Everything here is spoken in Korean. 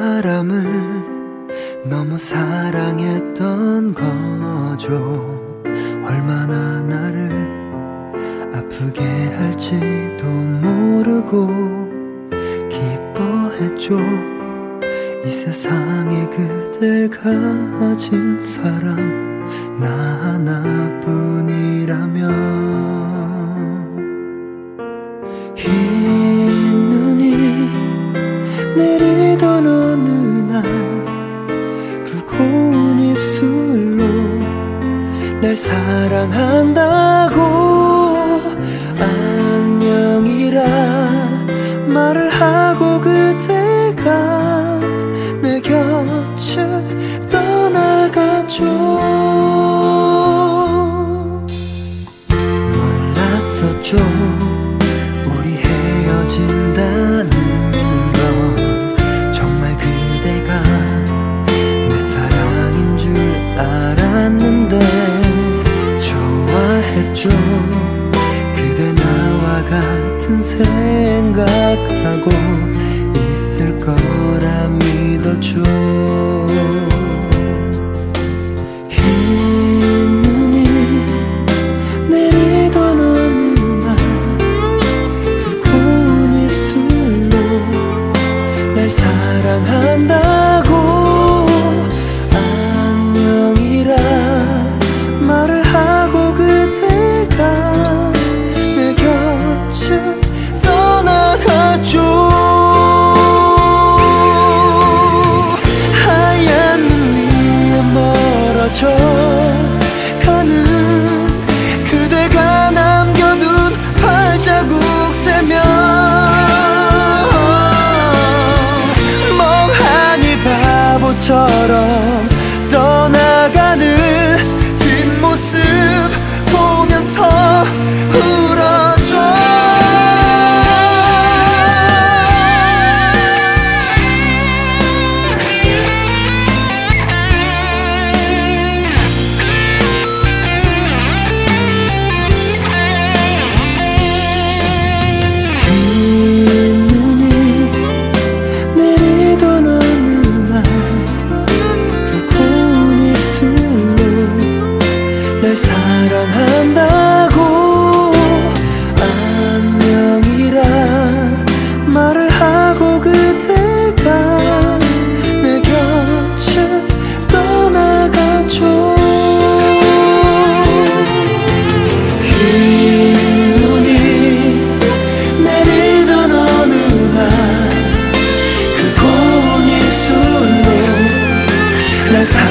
사람을 너무 사랑했던 거죠. 얼마나 나를 아프게 할지도 모르고 기뻐했죠. 이 세상에 그댈 가진 사람 나 하나뿐이라면. 흰 눈이 내리던 어느 날 붉은 입술로 날 사랑한다고 안녕이라 말을 하고 그대가 내 곁을 떠나갔죠. 몰랐었죠 우리 헤어진다는 건. 정말 그대가 내 사랑인 줄 알았는데 좋아했죠. 그대 나와 같은 생각하고 있을 거라 믿었죠. 흰 눈이 내리던 어느 날 붉은 입술로 날 사랑한다고 안녕이라 말을 하고 그대가 내 곁을 떠나갔죠. 하얀 눈 위에 멀어져 가는 그대가 남겨둔 발자국 세며 멍하니 바보처럼 떠나가는 뒷모습 보면서 울어줘. 흰 눈이 내리던 어느 날 붉은 입술로 날 사랑한다고 안녕이라 말을 하고 그대가 내 곁을 떠나갔죠. 흰 눈이 내리던 어느 날 그 고운 입술로 날